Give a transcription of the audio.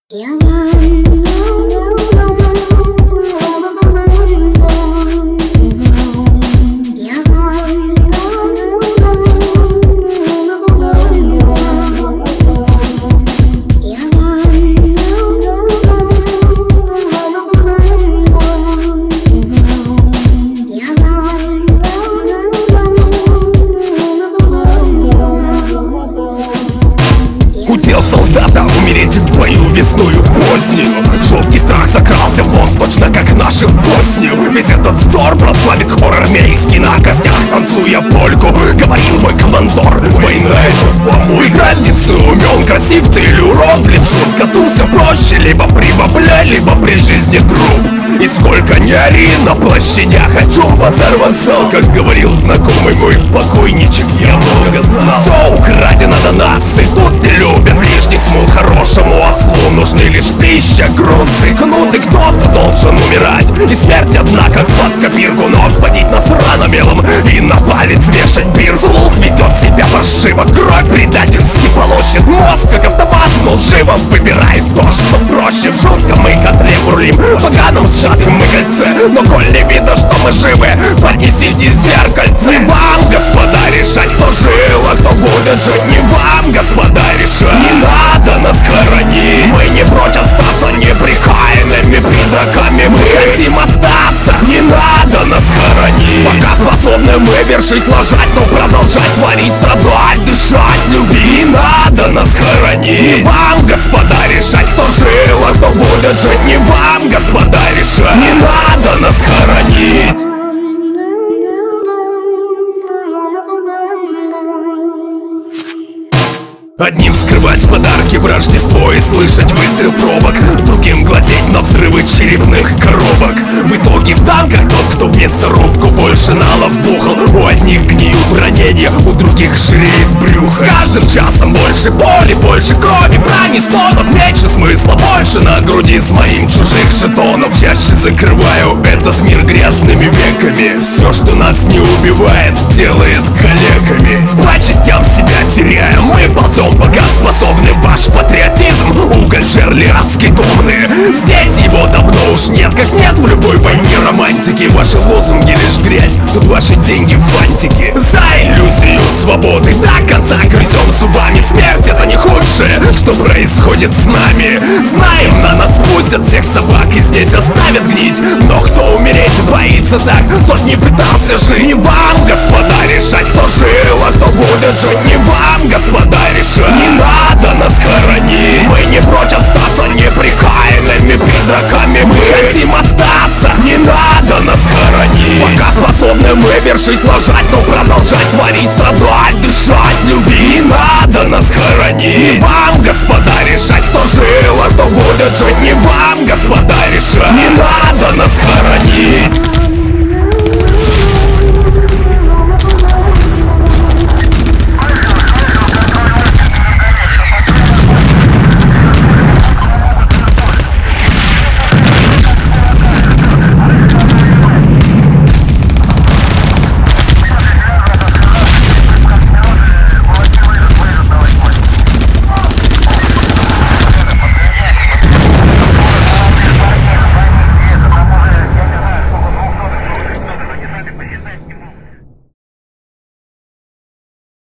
Удел солдата умереть в бою весную позднюю. Жуткий страх закрался в мозг, точно как наши в Боснию. Весь этот вздор прославит хор армейский, на костях танцуя польку. Говорил мой командор, война это помой. Из разницы умен, красив ты или уродлив. Шутка тут все проще, либо при бабле, либо при жизни труп. И сколько ни ори на площадях, о чем базар вокзал. Как говорил знакомый мой покойничек, я много знал. Все украдено до нас, и тут не любят лишних смол. Хорошему ослу нужны лишь пища, груз и кнут. И кто-то должен умирать, и смерть одна, как под копирку. Но обводить нас рано мелом и на палец вешать бир. Слух ведет себя паршиво, кровь предательски полощет мозг, как автомат, но лживо выбирает то, что проще. В жутком мы котле бурлим, поганом сжатым мы кольце. Но коль не видно, что мы живы, поднесите зеркальце. Не вам, господа, решать, кто жил, а кто будет жить. Не вам, господа, решать. Не надо нас хоронить. Мы не прочь остаться неприкаянными призраками. Мы хотим остаться. Не надо нас хоронить. Пока способны мы вершить, ложать, но продолжать творить, страдать, дышать, любить. Не надо нас хоронить. Не вам, господа, решать, кто жил, а кто будет жить. Не вам, господа, решать. Не надо нас хоронить. Одним скрывать подарки в Рождество и слышать выстрел пробок, другим глазеть на взрывы черепных коробок. В итоге в танках тот, кто в мясорубку больше налов бухал. У одних гниют ранения, у других жиреет брюхо. С каждым часом больше боли, больше крови, брани, стонов, меньше смысла, больше на груди с моим чужих жетонов. Чаще закрываю этот мир грязными веками. Все, что нас не убивает, делает калеками. По частям себя теряем, мы ползем, пока способны ваш патриотизм. Уголь, жерли, адский томны. Здесь его давно уж нет, как нет в любой войне романтики. Ваши лозунги лишь грязь, тут ваши деньги фантики. За иллюзию свободы до конца грызем зубами. Смерть это не худшее, что происходит с нами. Знаем, на нас пустят всех собак и здесь оставят гнить. Но кто умереть боится так, тот не пытался жить. Не вам, господа, решать, кто жил, а кто будет жить. Не вам, господа, решать. Не надо нас хоронить. Мы не прочь остаться неприкаянными призраками. Мы хотим остаться. Не надо нас хоронить. Пока способны мы вершить, ложать, но продолжать творить, страдать, дышать, любить. Не надо нас хоронить. Не вам, господа, решать, кто жил, а кто будет жить. Не вам, господа, решать. Не надо нас хоронить.